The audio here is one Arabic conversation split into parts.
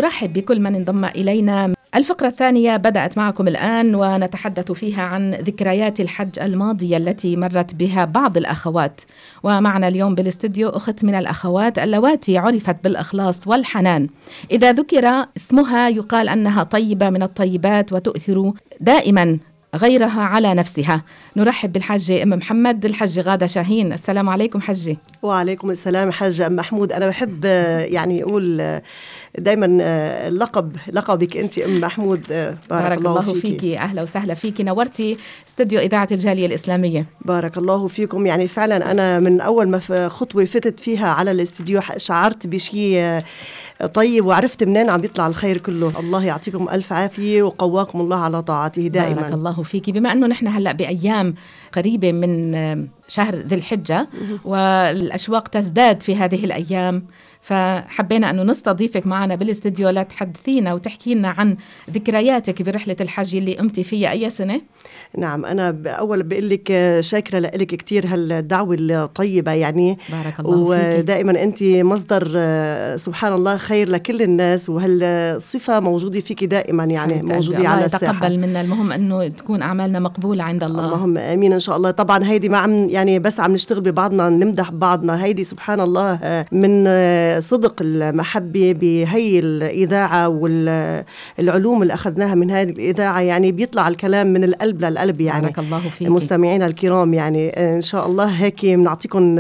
نرحب بكل من انضم إلينا. الفقرة الثانية بدأت معكم الآن، ونتحدث فيها عن ذكريات الحج الماضية التي مرت بها بعض الأخوات. ومعنا اليوم بالاستديو أخت من الأخوات اللواتي عرفت بالإخلاص والحنان. إذا ذكر اسمها يقال أنها طيبة من الطيبات وتؤثر دائما غيرها على نفسها. نرحب بالحجة أم محمد الحجة غادة شاهين. السلام عليكم حجة. وعليكم السلام حجة أم محمود. أنا بحب يعني أقول دايما لقبك أنت أم محمود. بارك الله فيكي. أهلا وسهلا فيكي، نورتي استوديو إذاعة الجالية الإسلامية. بارك الله فيكم. يعني فعلا أنا من أول ما خطوة فتت فيها على الاستوديو شعرت بشيء طيب، وعرفت منين عم يطلع الخير كله. الله يعطيكم ألف عافية وقواكم الله على طاعته دائما. بارك الله فيكي. بما أنه نحن هلأ بأيام قريبة من شهر ذي الحجة والأشواق تزداد في هذه الأيام، فحبينا أنه نستضيفك معنا بالاستديو لتحدثينا وتحكي لنا عن ذكرياتك برحلة الحج اللي قمتي فيها أي سنة؟ نعم، أنا أول بقول لك شاكرة لك كتير هالدعوة الطيبة يعني. بارك الله فيك. ودائما أنت مصدر سبحان الله خير لكل الناس، وهالصفة موجودة فيك دائما يعني موجودة على الساحة. يتقبل منا، المهم أنه تكون أعمالنا مقبولة عند الله. اللهم آمين إن شاء الله. طبعا هيدي ما عم يعني بس عم نشتغل ببعضنا نمدح بعضنا، هيدي سبحان الله من صدق المحبة بهي الإذاعة والعلوم اللي أخذناها من هذه الإذاعة. يعني بيطلع الكلام من القلب للقلب يعني. بارك الله فيك. مستمعينا الكرام يعني إن شاء الله هيك بنعطيكم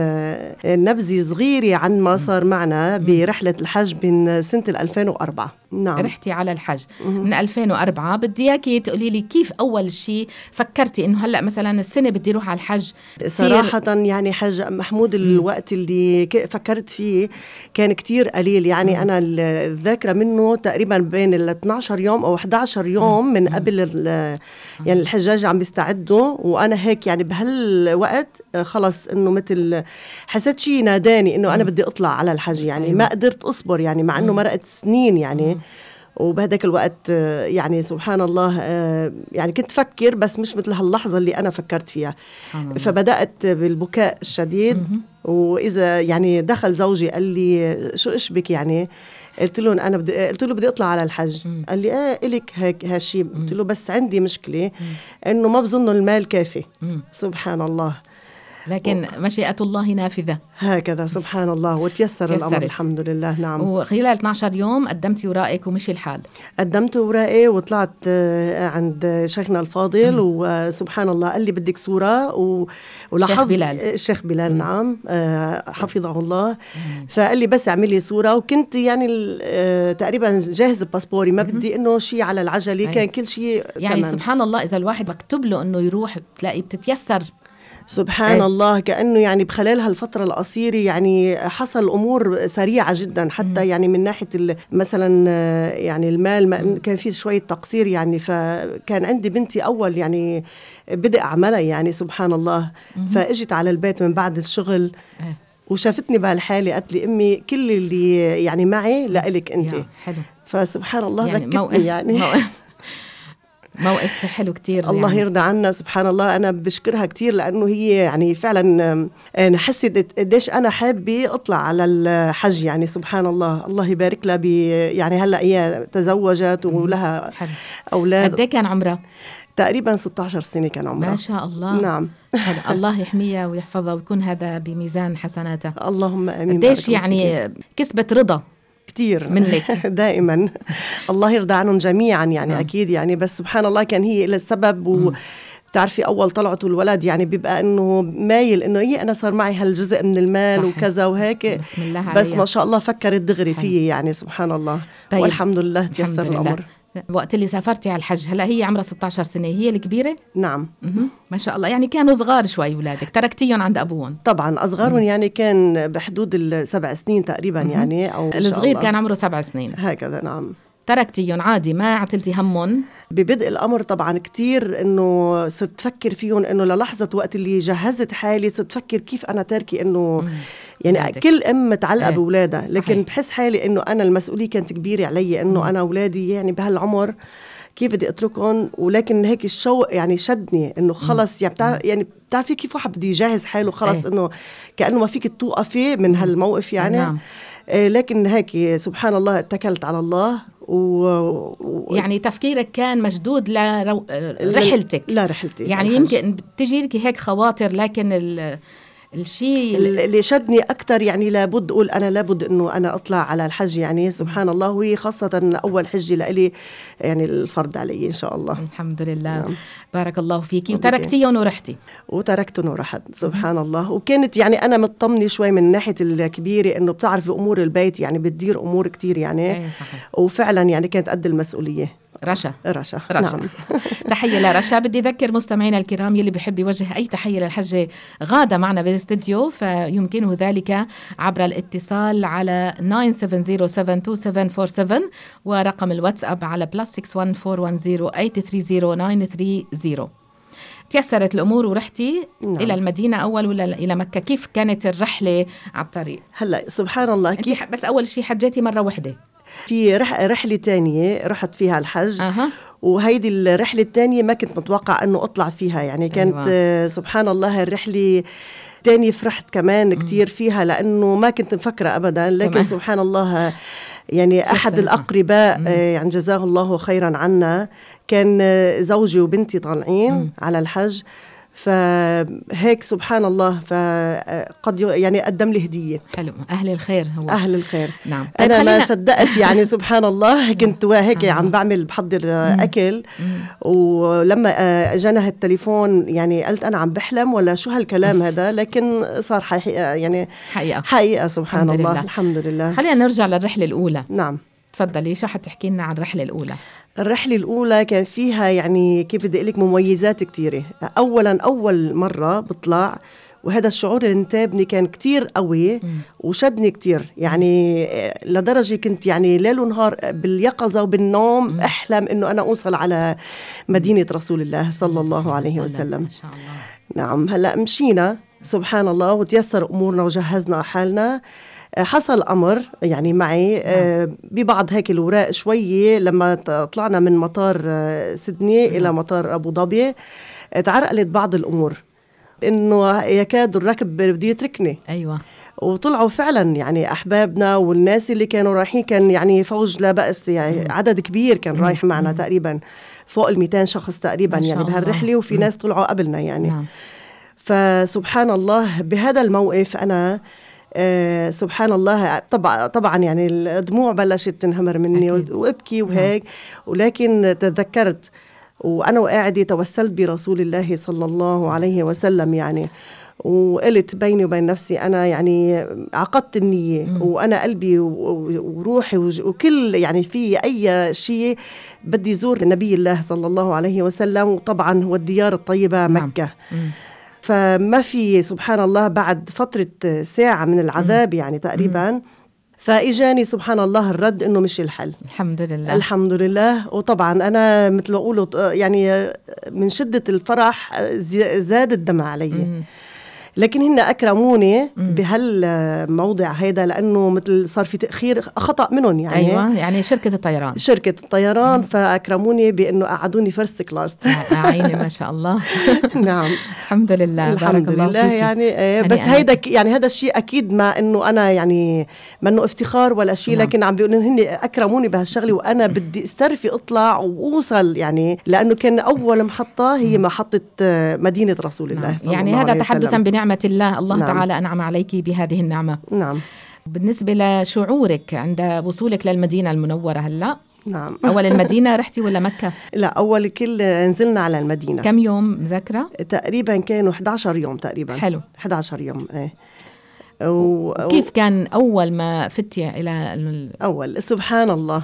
نبذة صغيرة عن ما صار معنا برحلة الحج من سنة 2004. نعم، رحتي على الحج من 2004. بدي إياكي تقولي لي كيف أول شيء فكرتي إنه هلأ مثلا السنة بدي أروح على الحج؟ صراحة يعني حج محمود الوقت اللي فكرت فيه كان كتير قليل يعني. أنا الذاكرة منه تقريبا بين 12 يوم أو 11 يوم من قبل يعني الحجاج عم بيستعدوا، وأنا هيك يعني بهالوقت خلص إنه مثل حسيت شيء ناداني إنه أنا بدي أطلع على الحج يعني. ما قدرت أصبر يعني مع إنه مرقت سنين يعني. وبهداك الوقت يعني سبحان الله يعني كنت فكر بس مش مثل هاللحظة اللي أنا فكرت فيها. فبدأت بالبكاء الشديد. وإذا يعني دخل زوجي قال لي شو إشبك يعني؟ قلت له بدي أطلع على الحج. قال لي إلك هيك هالشي. قلت له بس عندي مشكلة إنه ما بظنه المال كافي. سبحان الله، لكن مشيئة الله نافذة هكذا سبحان الله. وتيسر الأمر الحمد لله. نعم. وخلال 12 يوم قدمتي ورائك ومشي الحال؟ قدمت ورائي وطلعت عند شيخنا الفاضل. وسبحان الله قال لي بدك صورة ولاحظ الشيخ بلال نعم حفظه الله. فقال لي بس اعملي صورة. وكنت يعني تقريبا جاهز باسبوري، ما بدي انه شيء على العجلة. كان كل شيء يعني تمام. سبحان الله إذا الواحد مكتوب له انه يروح بتلاقي بتتيسر سبحان الله. كأنه يعني بخلال هالفترة القصيرة يعني حصل أمور سريعة جدا. حتى يعني من ناحية مثلا يعني المال كان فيه شوية تقصير يعني. فكان عندي بنتي أول يعني بدأ عملها يعني سبحان الله. فاجت على البيت من بعد الشغل وشافتني بهالحالة قالت لي أمي كل اللي يعني معي لإلك أنت. فسبحان الله يعني ذكرتني يعني موقف حلو كتير. الله يعني يرضى عنا سبحان الله. أنا بشكرها كتير لأنه هي يعني فعلا أنا حسيت قديش أنا حابة أطلع على الحج يعني سبحان الله. الله يبارك لها يعني هلأ هي تزوجت ولها أولاد. قد كان عمرها؟ تقريبا 16 سنة كان عمرها. ما شاء الله. نعم. الله يحميها ويحفظها ويكون هذا بميزان حسناتها. اللهم آمين. قديش يعني كسبت رضا كتير منك دائما. الله يرضى عنهم جميعا يعني. أكيد يعني. بس سبحان الله كان هي إلى السبب. بتعرفي أول طلعته الولد يعني بيبقى إنه مايل إنه هي أنا صار معي هالجزء من المال صحيح. وكذا وهيك. بسم الله بس ما شاء الله فكرت دغري فيه يعني سبحان الله. طيب. والحمد لله تيسر الأمر. وقت اللي سافرتي على الحج هلا هي عمرها 16 سنة، هي الكبيرة؟ نعم. ما شاء الله. يعني كانوا صغار شوي ولادك، تركتيهم عند أبوهم؟ طبعا أصغرهم يعني كان بحدود 7 سنين تقريبا يعني. أو الصغير كان عمره 7 سنين هكذا. نعم. تركتيهم عادي ما عتلتي همهم؟ ببدء الأمر طبعا كتير إنه صرت تفكر فيهم إنه للحظة وقت اللي جهزت حالي صرت تفكر كيف أنا تاركي إنه يعني ولادك. كل أم متعلقة بولادها. لكن بحس حالي إنه أنا المسؤولية كانت كبيرة علي إنه أنا أولادي يعني بهالعمر كيف بدي اتركهم، ولكن هيك الشوق يعني شدني انه خلص يعني بتعرفي كيف واحد بده يجهز حاله خلص انه كأنه ما فيك توقفي من هالموقف يعني. نعم. لكن هيك سبحان الله اتكلت على الله يعني تفكيرك كان مشدود لرحلتك. لا رحلتي يعني يمكن تجي لك هيك خواطر، لكن الشيء اللي شدني أكتر يعني لابد أقول أنا لابد أنه أنا أطلع على الحج يعني سبحان الله، وهي خاصة أول حجة لإلي يعني الفرض علي إن شاء الله. الحمد لله. نعم. بارك الله فيكي. وتركتيهم ورحتي؟ وتركتهم ورحت سبحان الله. وكانت يعني أنا مطمنة شوي من ناحية الكبيرة إنه بتعرفي أمور البيت يعني بتدير أمور كتير يعني. صحيح. وفعلا يعني كانت قد المسؤولية. رشا. نعم. تحية لرشا. بدي أذكر مستمعينا الكرام يلي بيحب يوجه أي تحية للحجة غادة معنا بالاستديو فيمكنه ذلك عبر الاتصال على 97072747 ورقم الواتساب على +61410830930. تيسرت الأمور ورحتي نعم. إلى المدينة أول ولا إلى مكة؟ كيف كانت الرحلة على الطريق؟ هلا سبحان الله كيف بس أول شيء حجيتي مرة واحدة؟ في رحلة تانية رحت فيها الحج. وهيدي الرحلة التانية ما كنت متوقع أنه أطلع فيها يعني. كانت سبحان الله الرحلة تاني فرحت كمان كتير فيها لأنه ما كنت مفكرة أبدا. لكن سبحان الله يعني أحد الأقرباء يعني جزاه الله خيرا عنا كان زوجي وبنتي طالعين على الحج، فهيك سبحان الله فقد يعني قدم لي هدية. حلو. أهل الخير هو. أهل الخير. نعم. أنا ما صدقت يعني سبحان الله. كنت هيك عم بحضر أكل ولما جانا هالتليفون يعني قلت أنا عم بحلم ولا شو هالكلام هذا، لكن صار يعني حقيقة سبحان الله. الحمد لله. خلينا نرجع للرحلة الأولى. نعم تفضلي. شو حتحكي لنا عن الرحلة الأولى؟ الرحلة الأولى كان فيها يعني كيف بدي أقولك مميزات كتيرة. أولا أول مرة بطلع وهذا الشعور اللي انتابني كان كتير قوي وشدني كتير يعني لدرجة كنت يعني ليل ونهار باليقظة وبالنوم أحلم إنه أنا أوصل على مدينة رسول الله صلى الله عليه وسلم. ما شاء الله. نعم. هلأ مشينا سبحان الله وتيسر أمورنا وجهزنا حالنا. حصل أمر يعني معي ببعض هيك الوراق شوية لما طلعنا من مطار سيدني إلى مطار أبو ظبي تعرقلت بعض الأمور إنه يكاد الركب بده يتركني. أيوة. وطلعوا فعلا يعني أحبابنا والناس اللي كانوا رايحين كان يعني فوج لا بأس يعني عدد كبير كان رايح معنا تقريبا فوق 200 شخص تقريبا يعني بهالرحلة وفي ناس طلعوا قبلنا يعني. فسبحان الله بهذا الموقف أنا سبحان الله طبعا يعني الدموع بلشت تنهمر مني وابكي وهيك. ولكن تذكرت وأنا وقاعدة توسلت برسول الله صلى الله عليه وسلم يعني وقلت بيني وبين نفسي أنا يعني عقدت النية وأنا قلبي وروحي وكل يعني في أي شيء بدي زور نبي الله صلى الله عليه وسلم، وطبعا هو الديار الطيبة مكة. فما في سبحان الله بعد فترة ساعة من العذاب يعني تقريبا فإجاني سبحان الله الرد إنه مش الحل. الحمد لله. الحمد لله. وطبعا أنا مثل ما أقوله يعني من شدة الفرح زاد الدمع علي. لكن هن أكرموني بهالموضع هيدا لأنه مثل صار في تأخير خطأ منهم يعني. أيوة يعني شركة الطيران فأكرموني بأنه قعدوني فيرست كلاس. عيني ما شاء الله. نعم الحمد لله. الحمد لله يعني بس هيدا يعني هذا الشيء أكيد ما إنه أنا يعني ما إنه افتخار ولا شيء. لكن عم بيقولوا هن أكرموني بهالشغلة وأنا بدي استرفي أطلع وأوصل يعني لأنه كان أول محطة هي محطة مدينة رسول الله صلى يعني الله عليه هذا تحدثا بنعمة الله نعم. تعالى أنعم عليك بهذه النعمة. نعم. بالنسبة لشعورك عند وصولك للمدينة المنورة هلأ؟ نعم. أول المدينة رحتي ولا مكة؟ لا أول كل نزلنا على المدينة. كم يوم مذكرة؟ تقريبا كانوا 11 يوم تقريبا. حلو. 11 يوم. كيف كان أول ما فتي إلى أول سبحان الله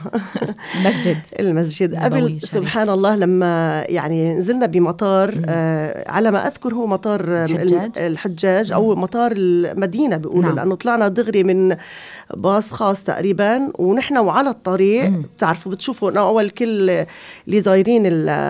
المسجد قبل سبحان الله لما يعني نزلنا بمطار على ما أذكر هو مطار الحجاج أو مطار المدينة بيقولوا. نعم. لأنه طلعنا دغري من باص خاص تقريبا ونحن وعلى الطريق بتعرفوا بتشوفوا أنه أول كل اللي زايرين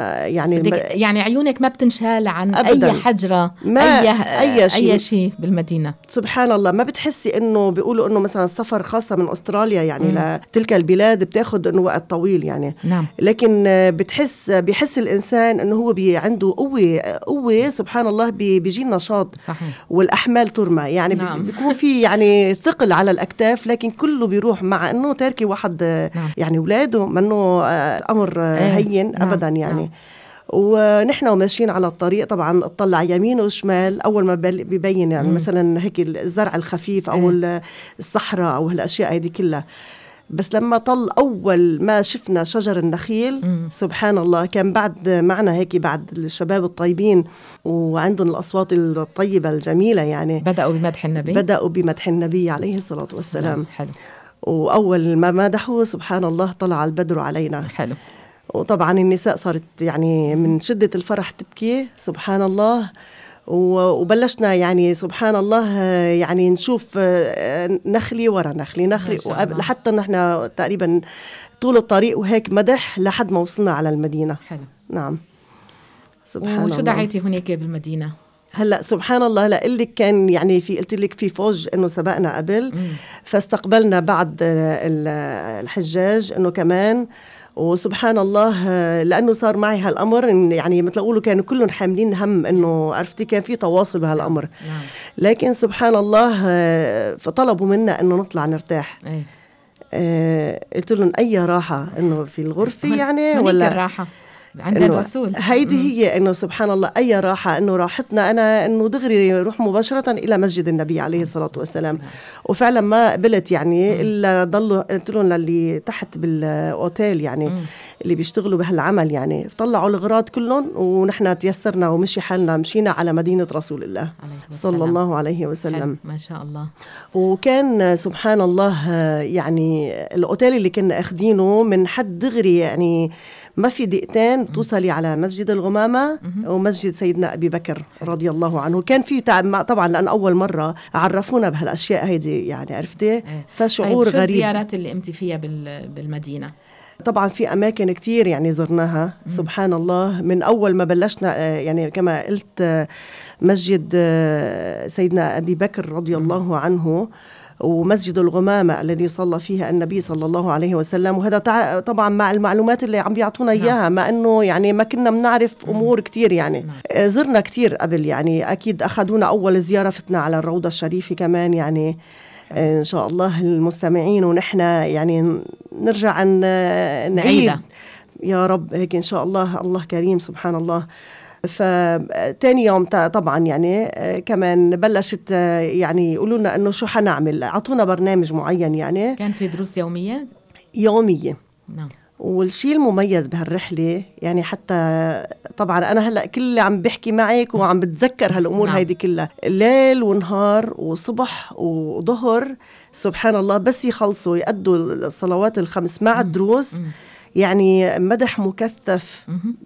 يعني عيونك ما بتنشال عن أبداً. أي حجرة أي شيء بالمدينة. سبحان الله فما بتحسي إنه بيقولوا إنه مثلا السفر خاصة من أستراليا يعني لتلك البلاد بتاخد إنه وقت طويل يعني. نعم. لكن بيحس الإنسان إنه هو عنده قوة سبحان الله، بيجي نشاط. صحيح. والأحمال ترمى يعني. نعم. بيكون في يعني ثقل على الأكتاف، لكن كله بيروح مع إنه تاركي واحد نعم. يعني ولاده منه أمر هين أبدا يعني. نعم. ونحن وماشيين على الطريق طبعا اطلع يمين وشمال أول ما بيبين يعني مثلا هيك الزرع الخفيف أو الصحراء أو هالأشياء هذه كلها. بس لما طل أول ما شفنا شجر النخيل سبحان الله، كان بعد معنا هيك بعد الشباب الطيبين وعندهم الأصوات الطيبة الجميلة يعني، بدأوا بمدح النبي عليه الصلاة والسلام. حلو. وأول ما مدحوا سبحان الله طلع البدر علينا. حلو. وطبعا النساء صارت يعني من شدة الفرح تبكي سبحان الله. وبلشنا يعني سبحان الله يعني نشوف نخلي ورا نخلي لحتى نحن تقريبا طول الطريق وهيك مدح لحد ما وصلنا على المدينة. حلو. نعم سبحان الله. وشو دعيتي هناك بالمدينة؟ هلا سبحان الله هلا قل لك كان يعني قلت لك في فوج انه سبقنا قبل فاستقبلنا بعد الحجاج انه كمان. وسبحان الله لأنه صار معي هالأمر يعني مثل أقولوا كانوا كلهم حاملين هم إنه عرفتي كان في تواصل بهالأمر. لكن سبحان الله فطلبوا منا إنه نطلع نرتاح. قلت لهم أي راحة إنه في الغرفة يعني ولا الراحة عند الرسول هيدي هي إنه سبحان الله أي راحة إنه راحتنا أنا إنه دغري روح مباشرة إلى مسجد النبي عليه الصلاة والسلام. وفعلا ما قبلت يعني إلا ضلوا قلت لهم للي تحت بالأوتيل يعني اللي بيشتغلوا بهالعمل يعني طلعوا الغراض كلهم ونحن تيسرنا ومشي حالنا مشينا على مدينة رسول الله صلى الله عليه وسلم. ما شاء الله. وكان سبحان الله يعني الأوتيل اللي كنا أخدينه من حد دغري يعني ما في دقيقتين توصلي على مسجد الغمامة ومسجد سيدنا أبي بكر رضي الله عنه. كان في طبعا لأن أول مرة عرفونا بهالأشياء هيدي يعني عرفتي فشعور طيب غريب. شو الزيارات اللي قمتي فيها بالمدينة؟ طبعا في أماكن كتير يعني زرناها سبحان الله. من أول ما بلشنا يعني كما قلت مسجد سيدنا أبي بكر رضي الله عنه ومسجد الغمامة الذي صلى فيها النبي صلى الله عليه وسلم. وهذا طبعا مع المعلومات اللي عم بيعطونا إياها مع أنه يعني ما كنا بنعرف أمور كتير يعني زرنا كتير قبل يعني أكيد أخذونا أول زيارة فتنا على الروضة الشريفة كمان يعني إن شاء الله المستمعين ونحن يعني نرجع نعيد يا رب هيك إن شاء الله. الله كريم سبحان الله. فتاني يوم طبعا يعني كمان بلشت يعني يقولوا لنا انه شو حنعمل، عطونا برنامج معين يعني كان في دروس يومية. نعم. والشيء المميز بهالرحلة يعني حتى طبعا أنا هلأ كل اللي عم بحكي معك وعم بتذكر هالأمور هيدي كلها ليل ونهار وصبح وظهر سبحان الله بس يخلصوا يأدوا الصلوات الخمس مع الدروس يعني مدح مكثف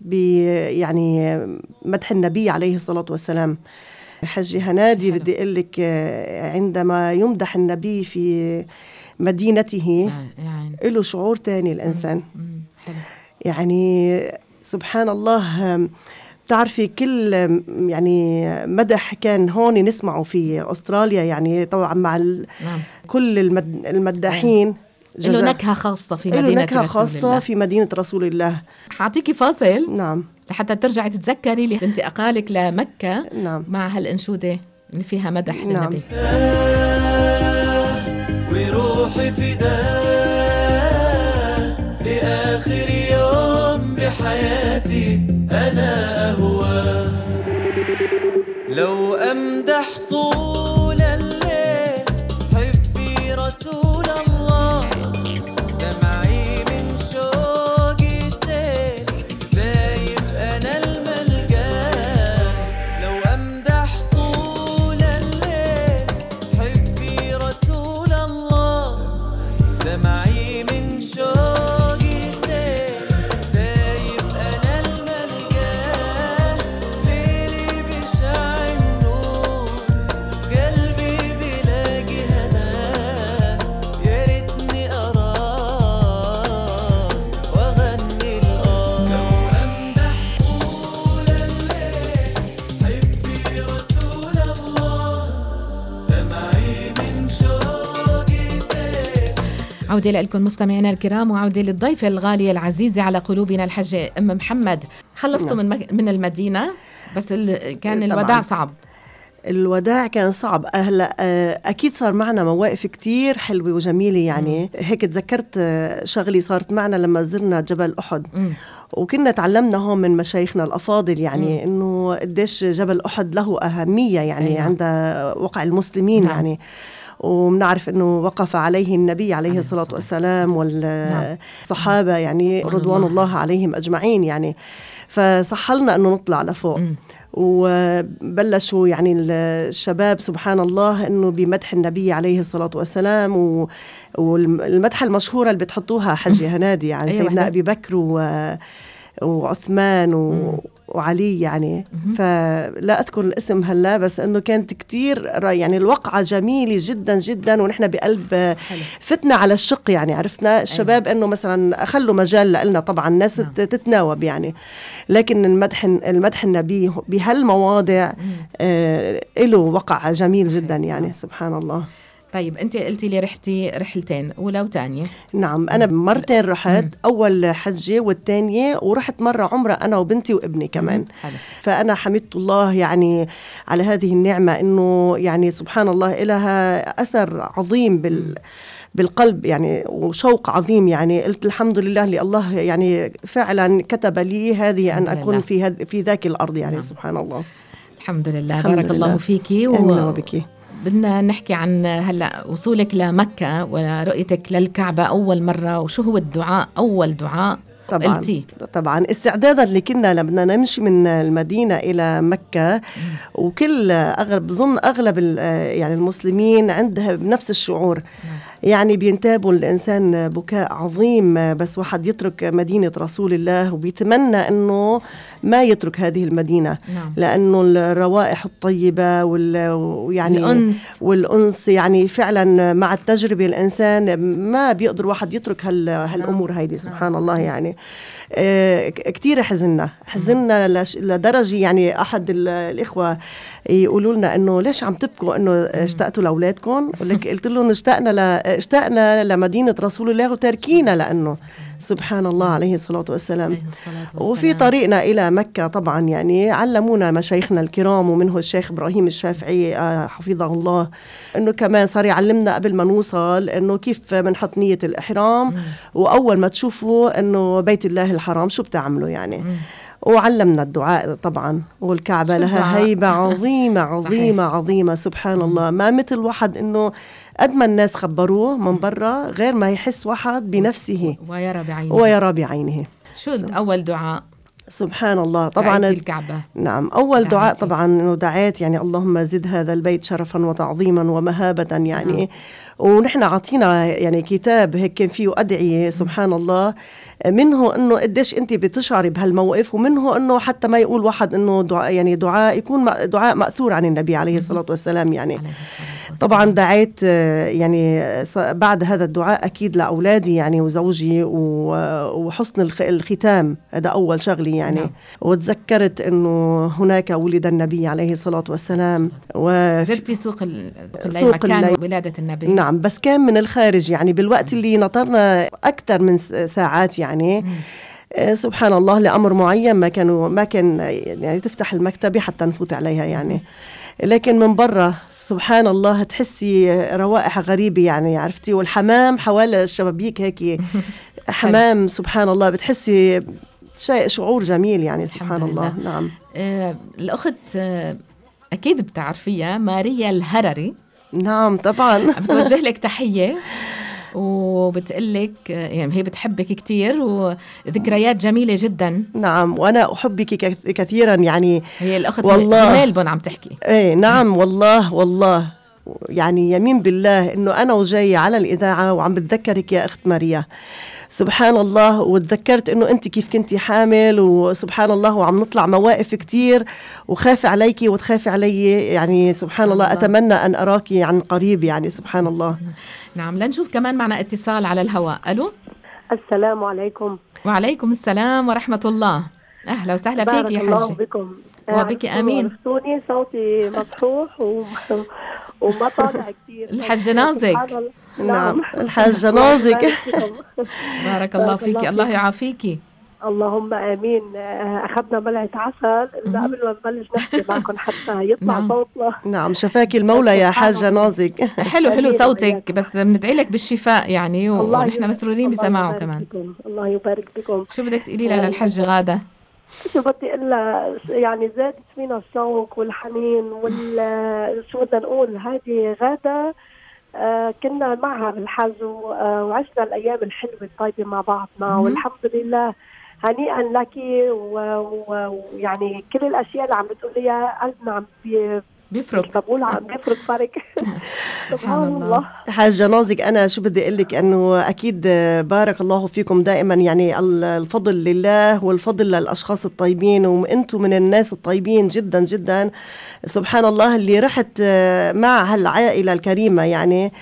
يعني مدح النبي عليه الصلاة والسلام. حجي هنادي بدي أقول لك عندما يمدح النبي في مدينته له شعور تاني الإنسان يعني سبحان الله. بتعرفي كل يعني مدح كان هون نسمعه في أستراليا يعني طبعا مع كل المداحين له نكهة خاصة في مدينة رسول الله. في مدينة رسول الله. حاعطيكي فاصل نعم لحتى ترجعي تتذكري انتقالك لمكة مع هالأنشودة اللي فيها مدح للنبي. وروحي فداء لآخر يوم بحياتي أنا أهوى لو أمدح طول الليل حبي رسول الله دمعي من شوقي سيل دايب أنا الملقاه لو أمدح طول الليل حبي رسول الله دمعي من شوقي سيل دايب أنا الملقاه ليلي بشع النور عودة لكم مستمعينا الكرام، وعودة للضيفة الغالية العزيزة على قلوبنا الحجة أم محمد. خلصتوا من المدينة، بس كان الوداع صعب. الوداع كان صعب. هلا اكيد صار معنا مواقف كتير حلوه وجميله يعني. هيك تذكرت شغلي صارت معنا لما زرنا جبل احد، وكنا تعلمنا هون من مشايخنا الافاضل يعني انه قديش جبل احد له اهميه يعني عند وقع المسلمين يعني. وبنعرف أنه وقف عليه النبي عليه الصلاة والسلام والصحابة يعني رضوان الله عليهم أجمعين يعني. فصحلنا أنه نطلع لفوق وبلشوا يعني الشباب سبحان الله أنه بمدح النبي عليه الصلاة والسلام والمدحة المشهورة اللي بتحطوها حجة هنادي يعني سيدنا أبي بكر وعثمان وعلي يعني. فلا أذكر الاسم هلا، بس أنه كانت كتير يعني الوقعة جميلة جدا جدا، ونحن بقلب فتنا على الشق يعني. عرفنا الشباب أنه مثلا أخلوا مجال لنا طبعا الناس تتناوب يعني، لكن المدح النبي بهالمواضع له وقع جميل جدا يعني سبحان الله. طيب أنت قلتي لي رحتي رحلتين، أولى وثانية. نعم أنا مرتين رحت، أول حجة والثانية، ورحت مرة عمرة أنا وبنتي وابني كمان. فأنا حمدت الله يعني على هذه النعمة، إنه يعني سبحان الله إلها أثر عظيم بالقلب يعني، وشوق عظيم يعني. قلت الحمد لله لله يعني فعلا كتب لي هذه أن أكون في ذاك الأرض يعني. سبحان الله. الحمد لله. بارك الله فيكي وبك. بدنا نحكي عن هلأ وصولك لمكة ورؤيتك للكعبة أول مرة، وشو هو الدعاء، أول دعاء طبعا استعدادا اللي كنا لما نمشي من المدينة إلى مكة، وكل بظن أغلب يعني المسلمين عندها بنفس الشعور يعني. بينتابوا الإنسان بكاء عظيم بس واحد يترك مدينة رسول الله، وبيتمنى أنه ما يترك هذه المدينة لأنه الروائح الطيبة ويعني والأنس يعني فعلا مع التجربة الإنسان ما بيقدر واحد يترك هالأمور هيدي. سبحان الله يعني. كتير حزننا لدرجة يعني أحد الإخوة يقولوا لنا إنه ليش عم تبكوا، إنه اشتقتوا لأولادكم؟ قلت لهم اشتقنا لمدينة رسول الله وتركينا لأنه سبحان الله عليه الصلاة والسلام. وفي طريقنا إلى مكة طبعا يعني علمونا مشايخنا الكرام، ومنه الشيخ إبراهيم الشافعي حفظه الله، إنه كمان صار يعلمنا قبل ما نوصل إنه كيف بنحط نية الإحرام، وأول ما تشوفوا إنه بيت الله الحرام شو بتعملوا يعني. وعلمنا الدعاء طبعا، والكعبة لها هيبة عظيمة عظيمة عظيمة سبحان الله. ما مثل واحد إنه قد ما الناس خبروه من برا غير ما يحس واحد بنفسه ويرى بعينه. شو أول دعاء؟ سبحان الله طبعا الكعبة. نعم أول دعاء طبعا إنه دعيت يعني اللهم زد هذا البيت شرفا وتعظيما ومهابة يعني. ونحن عطينا يعني كتاب هيك كان فيه أدعية سبحان الله، منه إنه قديش أنت بتشعري بهالموقف، ومنه إنه حتى ما يقول واحد إنه دعاء يعني دعاء يكون دعاء مأثور عن النبي عليه الصلاة والسلام يعني. طبعا دعيت يعني بعد هذا الدعاء أكيد لأولادي يعني وزوجي وحسن الختام، هذا أول شغلي يعني. وتذكرت إنه هناك ولد النبي عليه الصلاة والسلام. زرتي سوق مكان ولادة النبي؟ نعم بس كان من الخارج يعني، بالوقت اللي نطرنا أكثر من ساعات يعني. سبحان الله لأمر معين ما كان يعني تفتح المكتبة حتى نفوت عليها يعني. لكن من برا سبحان الله تحسي روائح غريبة يعني عرفتي، والحمام حوالي الشبابيك هيك حمام سبحان الله، بتحسي شعور جميل يعني سبحان الله. نعم الأخت أكيد بتعرفيها ماريا الهرري. نعم طبعا بتوجه لك تحية وبتقلك يعني هي بتحبك كتير وذكريات جميلة جدا. نعم وأنا أحبك كثيرا يعني. هي الأخت ميلبون عم تحكي. ايه نعم والله يعني يمين بالله إنه أنا وجاي على الإذاعة وعم بتذكرك يا أخت ماريا سبحان الله. وتذكرت إنه أنت كيف كنتي حامل وسبحان الله، وعم نطلع مواقف كتير وخاف عليكي وتخافي علي يعني سبحان الله. أتمنى أن أراكي عن قريب يعني سبحان الله. نعم لنشوف كمان معنا اتصال على الهواء. ألو السلام عليكم. وعليكم السلام ورحمة الله. أهلا وسهلا فيك يا حجة. بارك الله بكم وبك آمين. عرفتوني صوتي مصحوح وما طالع كثير. الحجة نازك. نعم الحاجة نازك. بارك الله فيكي، الله يعافيكي. اللهم امين. اخذنا بلعه عسل قبل ما نبلش نحكي معكم حتى يطلع صوتنا. نعم شفاكي المولى يا حاجة نازك. حلو صوتك، بس بندعي لك بالشفاء يعني، ونحن مسرورين بسماعه كمان. الله يبارك بكم. شو بدك تقولي لها للحجة غادة؟ شو بدي اقول لها؟ يعني زادت فينا الشوق والحنين شو بدنا نقول. هذه غادة كنا معها بالحج وعشنا الايام الحلوه الطيبه مع بعضنا، والحمد لله. هنيئا لك، ويعني كل الاشياء اللي عم بتقوليها قلبنا عم بيفرق، بقول عم بيفرق فرق. سبحان الله. حاجة نازك، أنا شو بدي أقول لك أنه أكيد بارك الله فيكم دائما، يعني الفضل لله والفضل للأشخاص الطيبين، وأنتم من الناس الطيبين جدا جدا سبحان الله اللي رحت مع هالعائلة الكريمة يعني.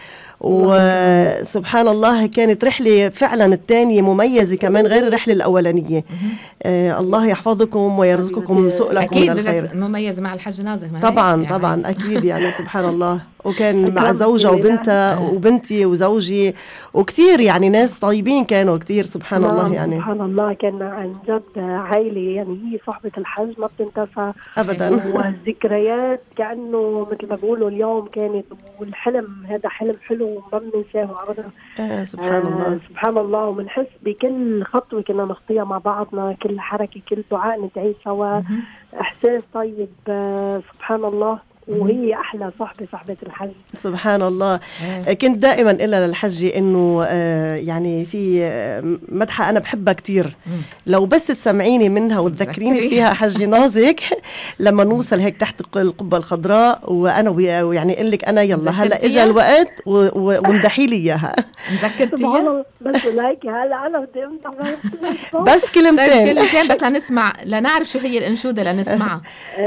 وسبحان الله كانت رحلة فعلا الثانية مميزة كمان غير الرحلة الأولانية. الله يحفظكم ويرزقكم سؤلكم من الخير. أكيد مميز مع الحج نازك طبعا يعني. طبعا أكيد يعني سبحان الله. وكان مع زوجة وبنتها وبنتي وزوجي وكتير يعني ناس طيبين كانوا كتير سبحان الله يعني. سبحان الله كان عن جد عائلة يعني هي صاحبة الحج ما بتنتسى أبدا. والذكريات كأنه مثل ما بيقولوا اليوم كانت، والحلم هذا حلم حلو ما بننساه أبدا. سبحان الله. سبحان الله. ومنحس بكل خطوة كنا نخطيها مع بعضنا، كل حركة كل دعاء ندعي سوا، إحساس طيب سبحان الله. وهي أحلى صاحبة الحج سبحان الله. كنت دائما إلا للحجة إنه يعني في مدحة أنا بحبها كتير، لو بس تسمعيني منها وتذكريني فيها حجة نازك لما نوصل هيك تحت القبة الخضراء وأنا ويعني أقول لك أنا يلا هلا إجا الوقت ومدحي لي إياها. مذكرتيها؟ بس لايك هلا أنا بدي أمدح بس كلمتين بس لنسمع، لنعرف شو هي الأنشودة لنسمعها.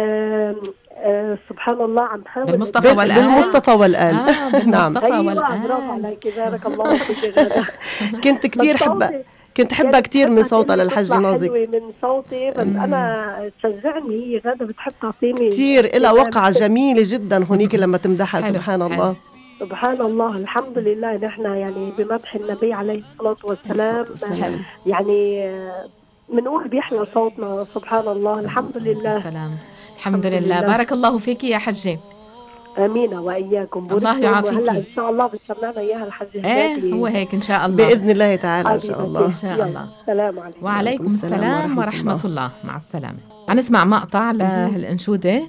سبحان الله عم حاول بالمصطفى والآل. نعم. برافو عليك، بارك الله فيك. كنت كتير كنت حبها كتير من صوتها للحجة نازك. من صوتي بس أنا تشجعني هي غادة بتحب تعطيني كتير إلها وقعة جميلة جدا هنيك لما تمدحها. سبحان الله. سبحان الله. الحمد لله نحن يعني بمدح النبي عليه الصلاة والسلام يعني منقول بيحلى صوتنا. سبحان الله. الحمد لله. الحمد لله. بارك الله فيك يا حجة. امين واياكم. الله يعافيك. هلا ان شاء الله بتسمعنا اياها الحجة. هو هيك ان شاء الله باذن الله تعالى ان شاء الله. ان شاء الله. السلام عليكم. وعليكم السلام ورحمة الله. مع السلامة. هنسمع مقطع للأنشودة.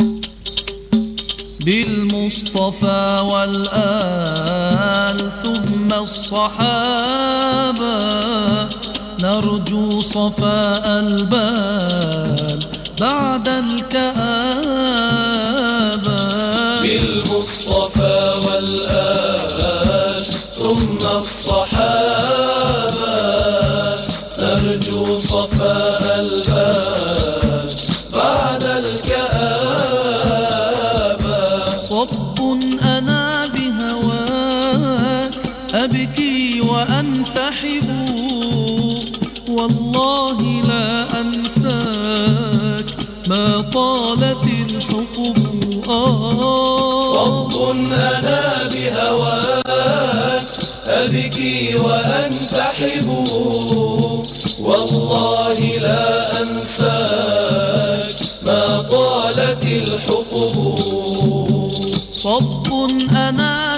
بالمصطفى والآل ثم الصحابة نرجو صفاء البال بعد الكآبة. بالمصطفى والآل ثم الصحابة نرجو صفاء البال بعد الكآبة. صب أنا بهواك أبكي وأنت حبوب والله لا أنساك ما طالت الحقوب. صب أنا بهواك أبكي وأنت حبوب والله لا أنساك ما طالت الحقوب. صب أنا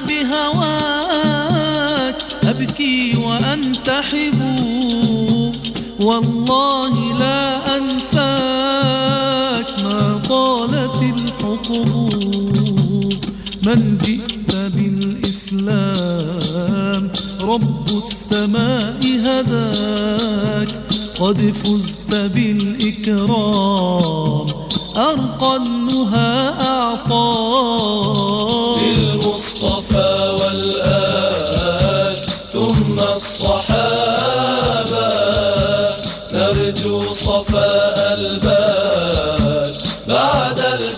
بهواك أبكي وأنت حبوب والله لا أنساك ما طالت الحقوب. من جئت بالإسلام رب السماء هداك قد فزت بالإكرام أرقى النهى أعطاك. بالمصطفى والآل ثم الصحابة نرجو صفاء البال بعد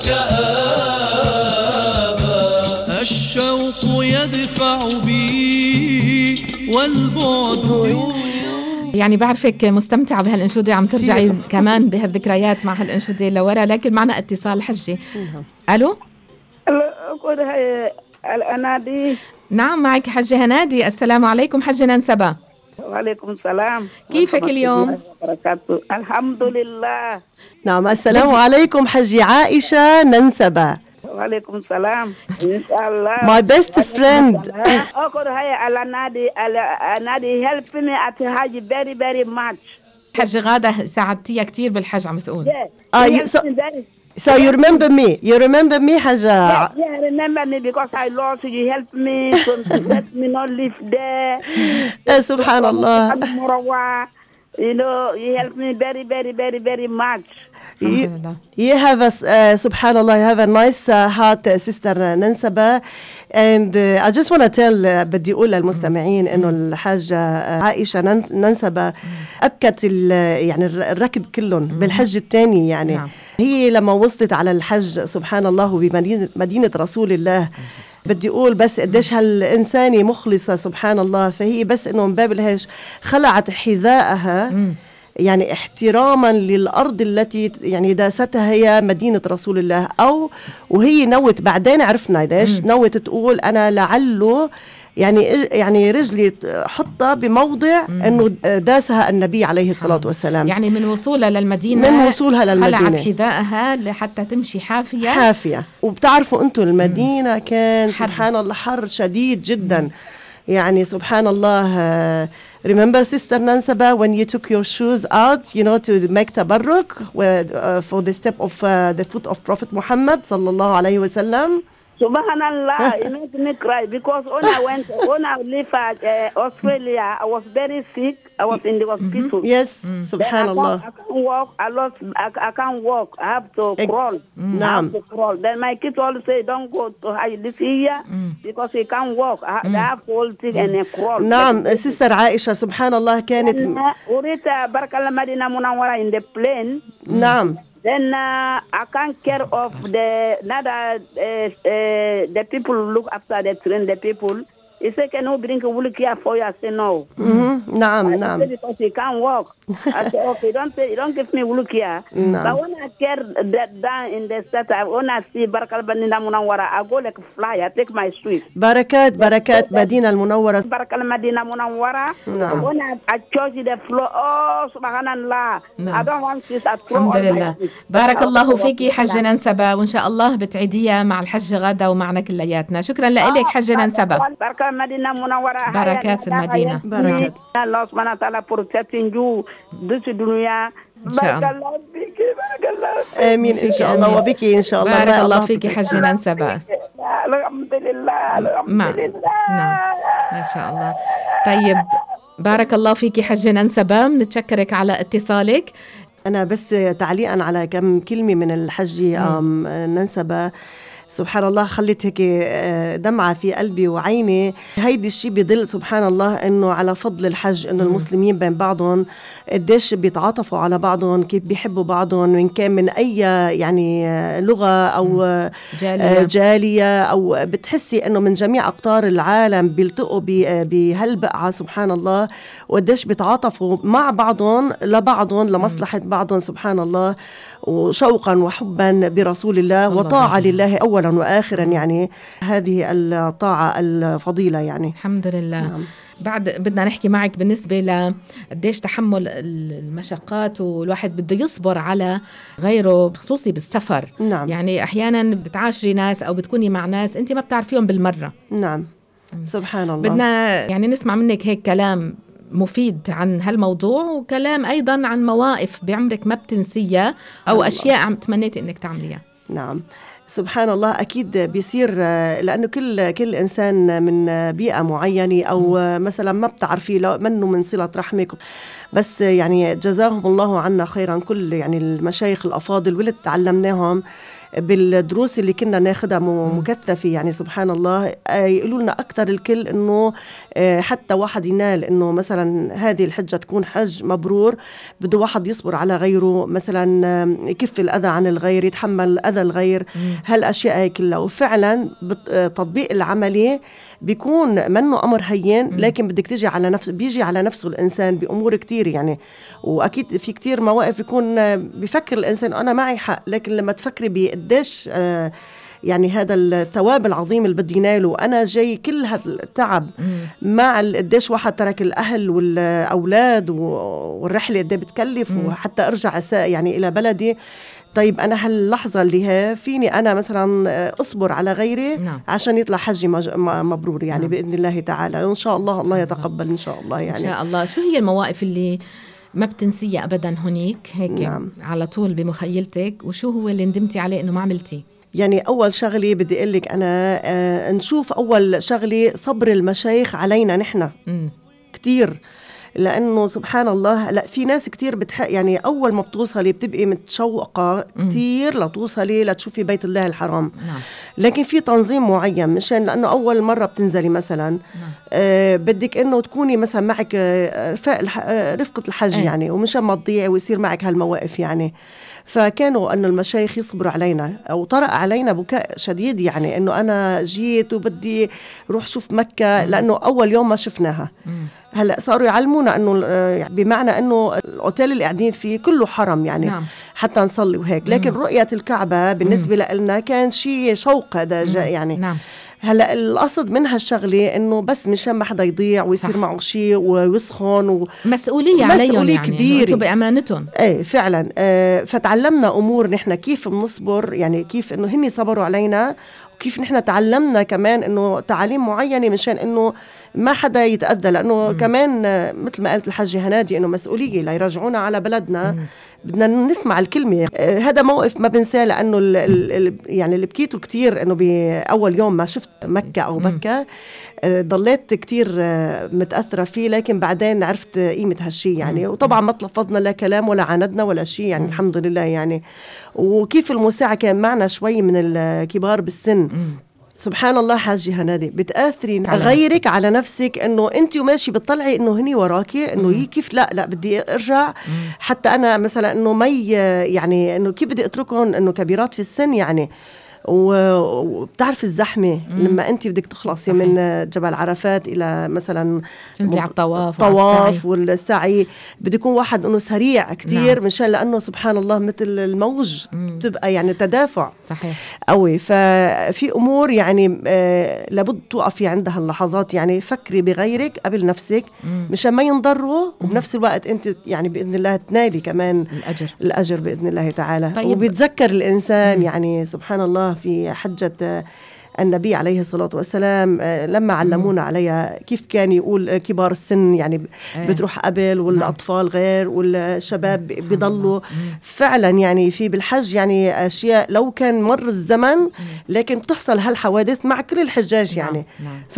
الكآبة. الشوق يدفع بي والبعد يعني بعرفك مستمتعة بهالأنشودة، عم ترجعي كمان بهالذكريات مع هالأنشودة لورا، لكن معنا اتصال حجي. ألو أقول هاي الأنادي. نعم معك حجة هنادي. السلام عليكم حجة ننسبة. وعليكم السلام. كيفك اليوم؟ وبركاته. الحمد لله. نعم السلام عليكم حجي عائشة ننسبة. وعليكم السلام إن شاء الله. My best friend. أقول هاي الأنادي help me at Hajj very very much. حجة غادة ساعدتيها كتير بالحج عم تقول. So you remember me? You remember me, Haja? Yeah, remember me because I lost you. You helped me to let me not live there. Subhanallah. You know, you helped me very, very, very, very much. You have a subhanallah, you have a nice heart, sister Nansaba, and I just want to tell بدي أقول للمستمعين إنه الحاجة عائشة ننسبة أبكت يعني الركب كلهم بالحج الثاني يعني. هي لما وصلت على الحج سبحان الله بمدينة رسول الله، بدي أقول بس قديش هالإنسانة مخلصة سبحان الله. فهي بس إنه من باب الهيش خلعت حذاءها يعني احتراما للأرض التي يعني داستها هي مدينة رسول الله. أو وهي نوت بعدين عرفنا ليش نوت تقول أنا لعله يعني رجلي حطها بموضع أنه داسها النبي عليه الصلاة والسلام. يعني من وصولها للمدينة خلعت حذاءها لحتى تمشي حافية. وبتعرفوا أنتم المدينة كان سبحان الله حر شديد جدا يعني سبحان الله. Remember Sister Nansaba when you took your shoes out, you know, to make tabarruk for the step of the foot of Prophet Muhammad sallallahu alayhi wa sallam? Subhanallah, it makes me cry because when I lived at Australia, I was very sick. I was in the hospital. Yes, Subhanallah. I can't walk. I can't walk. I have to crawl. I have to crawl. Then my kids all say, "Don't go to Hajj this year because he can't walk. They have to hold it and crawl." نعم Sister عائشة سبحان الله كانت. أريد بركة المدينة منورة in the plane. نعم. Then I can't care of the people who look after the train, the people. He said, can you bring a wheelchair for you? I said, no. نعم. I said, because he can't walk. I said, okay, don't give me wheelchair. But when I care that down in the set, when I see Barakal Madinah Munawwara, I go like a fly. I take my sweet. بركات مدينة المنورة. Barakal Madinah Munawwara. When I touch the floor, oh, subhanallah. I don't want this at all. الحمد لله. بارك الله فيكي حجة ننسبة، وإن شاء الله بتعيديها مع الحجة غادة ومعنا كلياتنا. شكرا لك حجة ننسبة. Madinah Munawwara. بركات المدينة. بركات. الله سبحانه وتعالى protecting you this dunya. بارك الله فيك. بارك الله. آمين إن شاء الله وبكي إن شاء الله. بارك الله فيك حجة ننسبة. الحمد لله. الحمد لله. نعم ما شاء الله. طيب بارك الله فيك حجة ننسبة، بنتشكرك على اتصالك. أنا بس تعليقا على كم كلمة من الحج ننسبة سبحان الله خلت هيك دمعة في قلبي وعيني. هيدي الشيء بيدل سبحان الله انه على فضل الحج، انه المسلمين بين بعضهم قديش بيتعاطفوا على بعضهم، كيف بيحبوا بعضهم، من كان من اي يعني لغة او جالية او بتحسي انه من جميع اقطار العالم بيلتقوا بهالبقعة سبحان الله، وقديش بيتعاطفوا مع بعضهم لبعضهم لمصلحة بعضهم سبحان الله، وشوقا وحبا برسول الله وطاعة لله أولا وآخرا. يعني هذه الطاعة الفضيلة يعني الحمد لله. بعد بدنا نحكي معك بالنسبة لقديش تحمل المشقات والواحد بده يصبر على غيره خصوصي بالسفر. يعني أحيانا بتعاشري ناس أو بتكوني مع ناس أنت ما بتعرفيهم بالمرة. سبحان الله. بدنا يعني نسمع منك هيك كلام مفيد عن هالموضوع، وكلام أيضا عن مواقف بعمرك ما بتنسيها أو أشياء تمنيتي إنك تعمليها. نعم سبحان الله. أكيد بيصير لأنه كل إنسان من بيئة معينة أو مثلا ما بتعرفي لو منه من صلة رحمك، بس يعني جزاهم الله عنا خيرا كل يعني المشايخ الأفاضل واللي تعلمناهم بالدروس اللي كنا ناخدها مكثفة. يعني سبحان الله يقولوا لنا أكتر الكل إنه حتى واحد ينال إنه مثلا هذه الحجة تكون حج مبرور بده واحد يصبر على غيره، مثلا يكف الأذى عن الغير، يتحمل أذى الغير، هالأشياء هي كلها. وفعلا تطبيق العملي بيكون منه أمر هين، لكن بدك تيجي على بيجي على نفسه الإنسان بأمور كتير يعني. وأكيد في كتير مواقف يكون بيفكر الإنسان أنا معي حق، لكن لما تفكري بقديش يعني هذا الثواب العظيم اللي بده يناله، وأنا جاي كل هذا التعب مع قديش واحد ترك الأهل والأولاد والرحلة قد بتكلف وحتى أرجع يعني إلى بلدي. طيب أنا هاللحظة اللي هي فيني أنا مثلا أصبر على غيري عشان يطلع حجي مبرور يعني بإذن الله تعالى، وإن شاء الله الله يتقبل إن شاء الله يعني. إن شاء الله. شو هي المواقف اللي ما بتنسيها أبدا هنيك هيك على طول بمخيلتك، وشو هو اللي ندمتي عليه إنه ما عملتي؟ يعني أول شغلة بدي أقول لك أنا نشوف أول شغلة صبر المشايخ علينا نحن كتير، لأنه سبحان الله لا في ناس كتير يعني أول ما بتوصلي بتبقي متشوقة كتير لتوصلي لتشوفي بيت الله الحرام. لكن في تنظيم معين، مشان لأنه أول مرة بتنزلي مثلا بدك إنه تكوني مثلا معك رفقة الحج يعني، ومشان ما تضيعي ويصير معك هالمواقف يعني. فكانوا أنه المشايخ يصبروا علينا، أو طرق علينا بكاء شديد يعني إنه أنا جيت وبدي روح شوف مكة، لأنه أول يوم ما شفناها. هلأ صاروا يعلمونا أنه بمعنى أنه الأوتيل اللي قاعدين فيه كله حرم يعني حتى نصلي وهيك، لكن رؤية الكعبة بالنسبة لنا كان شيء شوق هذا يعني. هلا القصد من هالشغله انه بس مشان ما حدا يضيع ويصير معه شيء ويسخن مسؤوليه عليهم يعني كبيره بامانتهم. ايه فعلا. فتعلمنا امور نحن كيف بنصبر يعني، كيف انه هني صبروا علينا، وكيف نحن تعلمنا كمان انه تعاليم معينه مشان انه ما حدا يتاذى، لانه كمان مثل ما قالت الحاجه هنادي انه مسؤوليه ليرجعونا على بلدنا بدنا نسمع الكلمة. هذا موقف ما بنساه، لأنه يعني اللي بكيته كتير أنه بأول يوم ما شفت مكة أو بكة ضليت كتير متأثرة فيه، لكن بعدين عرفت قيمة هالشي يعني. وطبعا ما تلفظنا لا كلام ولا عاندنا ولا شيء يعني الحمد لله يعني. وكيف المساعة كان معنا شوي من الكبار بالسن. سبحان الله حاجي هنادي بتأثري غيرك على نفسك، انه انت وماشي بتطلعي انه هني وراكي انه كيف لا بدي ارجع. حتى انا مثلا انه مي يعني انه كيف بدي اتركهم انه كبيرات في السن يعني. وبتعرف الزحمة لما أنت بدك تخلصي من جبل عرفات إلى مثلا تنزلي على الطواف والسعي، بده يكون واحد أنه سريع كتير مشان لأنه سبحان الله مثل الموج بتبقى يعني تدافع صحيح قوي. ففي أمور يعني لابد توقفي عندها اللحظات يعني. فكري بغيرك قبل نفسك مشان ما ينضروا، وبنفس الوقت أنت يعني بإذن الله تنالي كمان الأجر بإذن الله تعالى. طيب. وبيتذكر الإنسان يعني سبحان الله في حجة النبي عليه الصلاة والسلام لما علمونا عليها كيف كان يقول كبار السن يعني بتروح قبل والأطفال غير والشباب بيضلوا فعلا يعني. في بالحج يعني أشياء لو كان مر الزمن لكن بتحصل هالحوادث مع كل الحجاج يعني.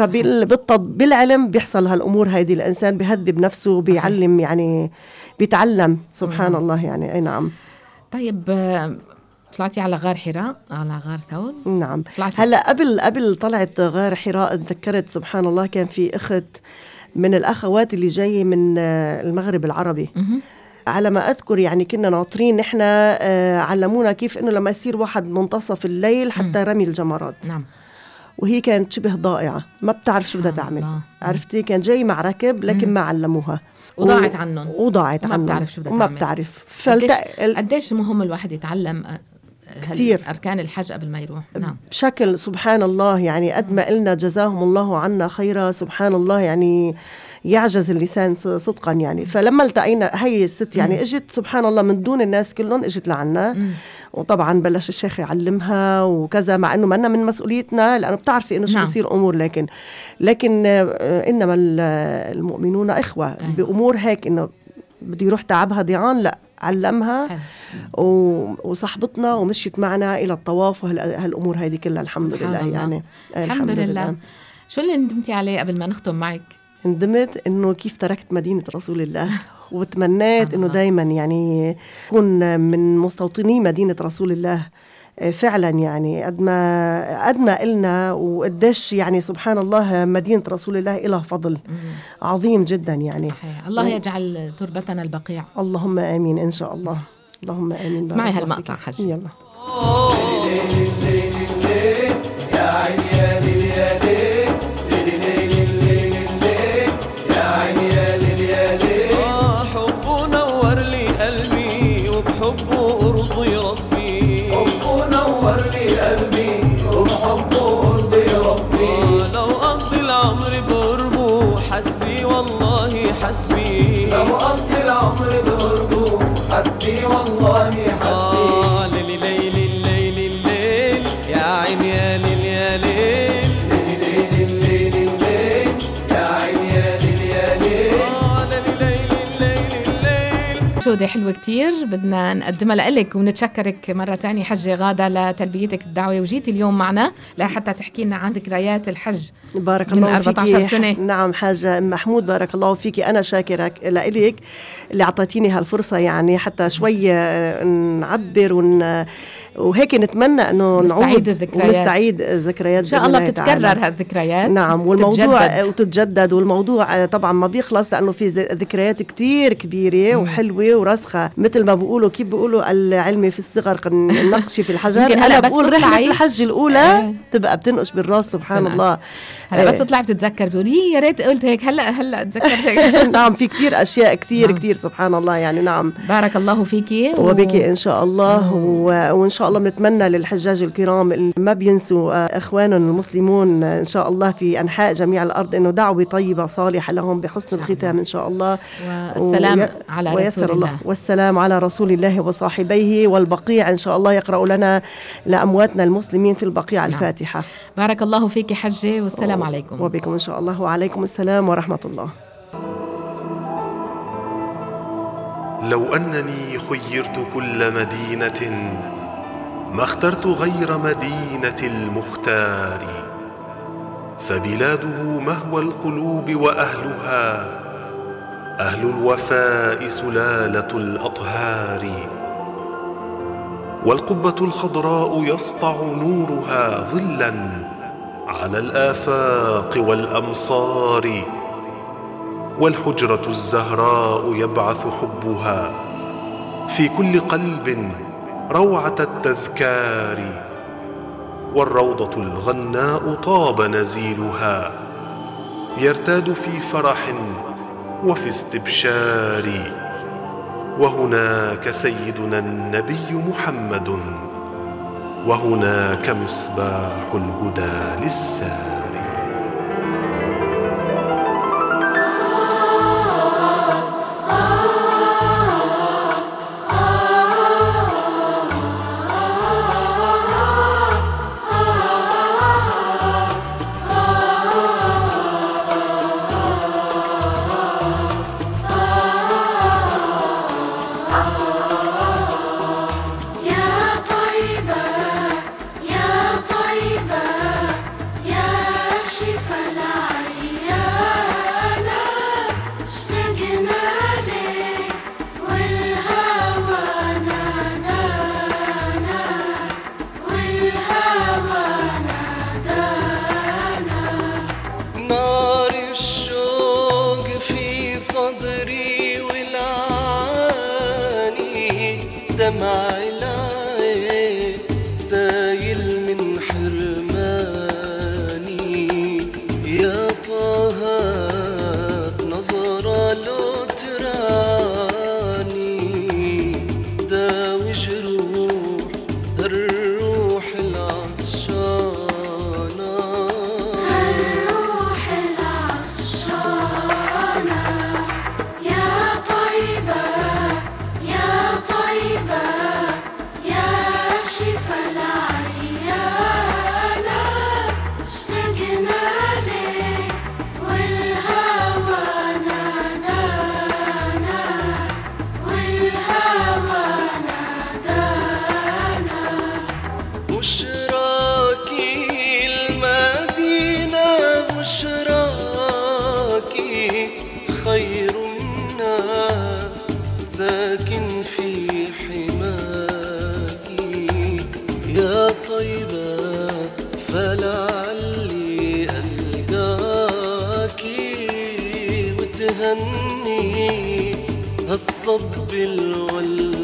فبالعلم بيحصل هالأمور هذه، الإنسان بيهذب نفسه بيعلم يعني بيتعلم سبحان الله يعني. أي نعم. طيب طلعتي على غار حراء، على غار ثور؟ نعم. هلا قبل طلعت غار حراء تذكرت سبحان الله كان في اخت من الاخوات اللي جايه من المغرب العربي. على ما اذكر يعني كنا ناطرين نحن، علمونا كيف انه لما يصير واحد منتصف الليل حتى رمي الجمرات. نعم. وهي كانت شبه ضائعه ما بتعرف شو بدها تعمل. عرفتي كان جاي مع ركب لكن ما علموها وضاعت عنهم ما بتعرف شو بدها تعمل. ما بتعرف. قديش مهم الواحد يتعلم كتير أركان الحج قبل ما يروح. نعم. بشكل سبحان الله يعني قد ما قلنا جزاهم الله عنا خيرا سبحان الله يعني يعجز اللسان صدقا يعني. فلما التقينا هي الست يعني اجت سبحان الله من دون الناس كلهم اجت لعنا. وطبعا بلش الشيخ يعلمها وكذا، مع انه منا من مسؤوليتنا لانه بتعرفي انه شو بصير امور، لكن انما المؤمنون اخوه بامور هيك انه بده يروح تعبها ضيعان لا علمها وصاحبتنا ومشيت معنا إلى الطواف وهالأمور هذه كلها الحمد لله الله. يعني الحمد لله. شو اللي ندمتي عليه قبل ما نختم معك؟ ندمت إنه كيف تركت مدينة رسول الله وتمنيت إنه دايما يعني كون من مستوطني مدينة رسول الله فعلا يعني. قد ما قلنا وقديش يعني سبحان الله مدينة رسول الله إلها فضل عظيم جدا يعني. صحيح. الله يجعل تربتنا البقيع. اللهم آمين إن شاء الله. اللهم آمين. اسمعي هالمقطع حج. يلا. يا عيني يا ليل يا ليل يا عيني يا ليل يا ليل. حبه نور لي قلبي وبحبه أرضي ربي. حبه نور لي قلبي حسبي والله حسبي. ليلي ليلي الليل الليل يا عين يا ليل يا ليل. ليلي ليلي الليل يا عين يا ليل يا ليل. ليلي ليلي الليل الليل. شودة حلوة كتير بدنا نقدمها لك، ونتشكرك مرة تانية حجة غادة لتلبيتك الدعوة، وجيتي اليوم معنا لحتى تحكي لنا عن ذكريات الحج. بارك من الله 14 فيكي. سنة. نعم حاجة محمود، بارك الله فيكي. أنا شاكرة لإلك اللي أعطيتيني هالفرصة، يعني حتى شوي نعبر وهيك نتمنى أنه نعود ونستعيد الذكريات. إن شاء الله بتتكرر هالذكريات. نعم، والموضوع وتتجدد، والموضوع طبعا ما بيخلص، لأنه في ذكريات كتير كبيرة وحلوة وراسخة، مثل ما بيقولوا، كيف بيقولوا العلم في الصغر النقش في الحجر. أنا بقول رحلة الحج الأولى تبقى بتنقش بالراس. سبحان الله. هلا بس تطلع بتتذكر بتقولي يا ريت قلت هيك، هلا تذكرت هيك. نعم، في كتير أشياء كتير سبحان الله يعني. نعم، بارك الله فيكي وبكي إن شاء الله. وإن شاء الله بنتمنى للحجاج الكرام اللي ما بينسوا إخوانهم المسلمون إن شاء الله في أنحاء جميع الأرض، إنه دعوة طيبة صالحة لهم بحسن الختام إن شاء الله. والسلام على رسول الله. والسلام على رسول الله وصاحبيه. والبقيع إن شاء الله يقرأوا لنا لأمواتنا المسلمين في البقيع. نعم. الفاتحة. بارك الله فيك حجة، والسلام عليكم. وبكم إن شاء الله. وعليكم السلام ورحمة الله. لو أنني خيرت كل مدينة ما اخترت غير مدينة المختار، فبلاده مهوى القلوب وأهلها أهل الوفاء سلالة الأطهار، والقبة الخضراء يسطع نورها ظلاً على الآفاق والأمصار، والحجرة الزهراء يبعث حبها في كل قلب روعة التذكار، والروضة الغناء طاب نزيلها يرتاد في فرح وفي استبشار، وهناك سيدنا النبي محمد، وهناك مصباح الهدى للسار. هالصب الولد